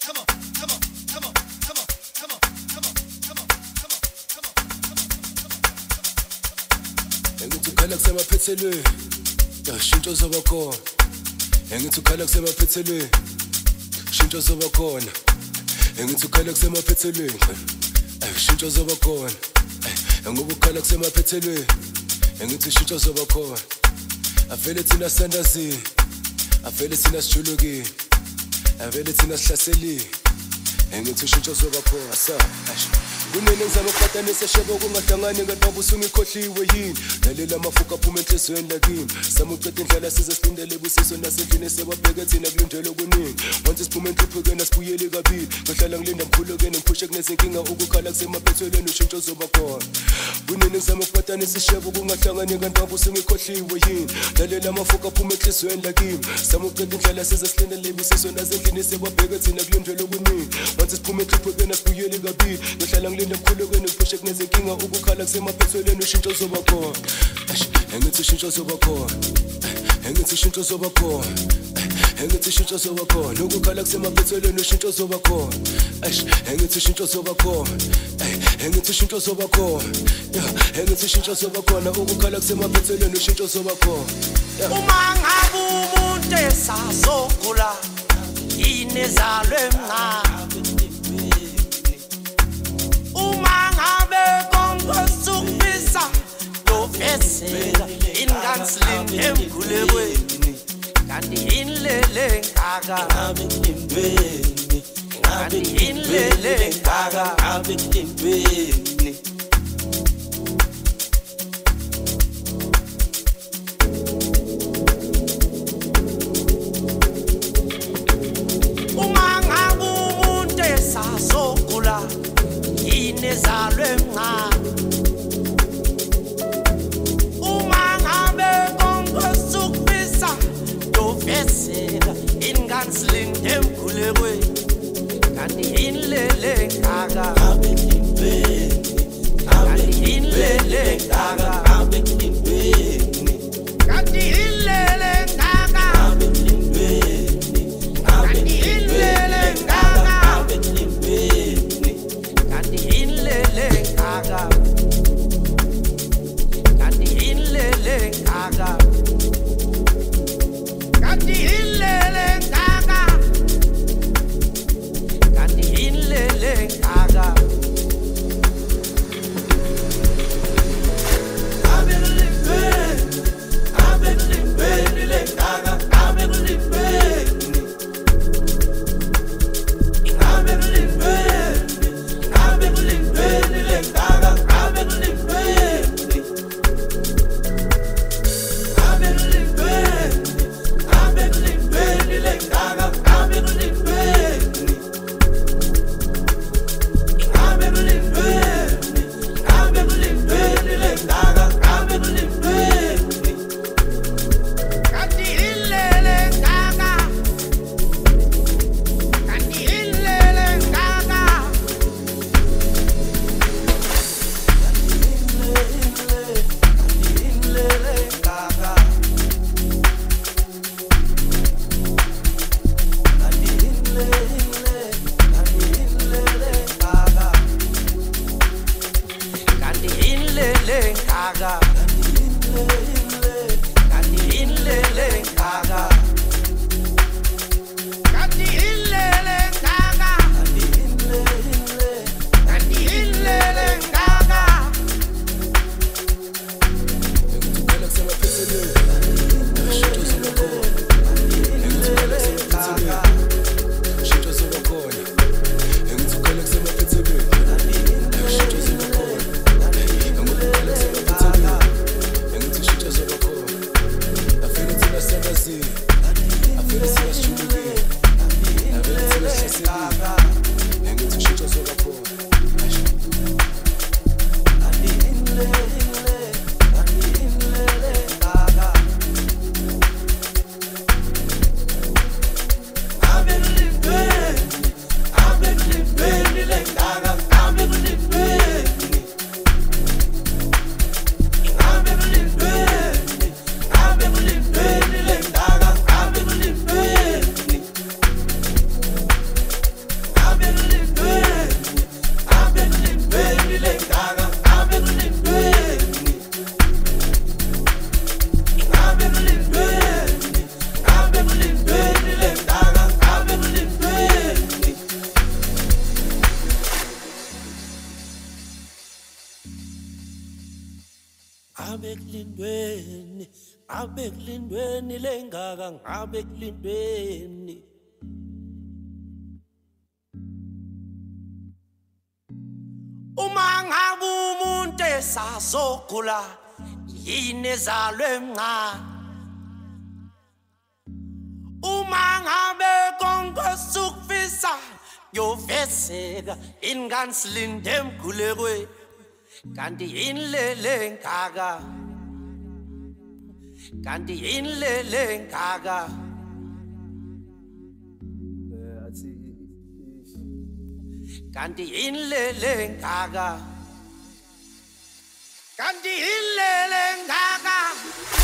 Engithukhala kusemaphethelweni shintsho zoba khona engithukhala kusemaphethelweni shintsho zoba khona engithukhala kusemaphethelweni shintsho zoba khona engubukhala kusemaphethelweni engithi shintsho zoba khona avele thina sandazini avele thina sijulukile avele thina sihlaselile engithi shintsho zoba khona kunini ngizama ukuqhathanisa shebo kungahlangani ngentombi usungikhohliwe yini lalela amafuka aphuma enhlizweni lakini sama uqeda indlela size silindele ubusiso nasendlini sebabheke thina kulindele okuningi once siphuma enhluphekweni asibuyeli kabili ngihlala ngilinda mkhulukeni ngiphushe kunezinkinga ukukhala kusemaphethelweni ushintsho zoba khona kunini ngizama ukuqhathanisa shebo kungahlangani ngentombi usungikhohliwe yini lalela amafuka aphuma enhlizweni lakini sama uqeda indlela size silindele ubusiso nasendlini sebabheke thina kulindele okuningi once siphuma enhluphekweni asibuyeli kabili ngihlala ngilinda mkhulukeni ngiphushe kunezinkinga ukukhala kusemaphethelweni ushintsho zoba khona engithi shintsho zoba khona engithi shintsho zoba khona engithi shintsho zoba khona ukukhala kusemaphethelweni ushintsho zoba khona engithi shintsho zoba khona engithi shintsho zoba khona engithi shintsho zoba khona ukukhala kusemaphethelweni ushintsho zoba khona uma ngabe umuntu esasogula inezalwe mncane uma ngabe kongosukwisa dofesela inganslin emkhulekweni kanti inlele ngaka ngabe impeni ngabe inlele ngaka ngabe impeni uma ngabe umuntu esasogula inezalwe mncane uma ngabe kongosukwisa dofesela inganslin emkhulekweni kanti inlele ngaka ngabe impeni kanti inlele ngaka ngabe impeni kanti inlele ngaka ngabe impeni kanti inlele ngaka ngabe impeni kanti inlele ngaka kanti inlele ngaka kanti inlele ngaka kulindweni lengaka ngabe kulindweni uma ngabe umuntu esazogula yini ezalwe emncane uma ngabe konke sukufisa yoveseka ingane silinde emkhulekweni kanti yini lele ngaka kanti yini lele ngaka kanti yini lele ngaka kanti yini lele ngaka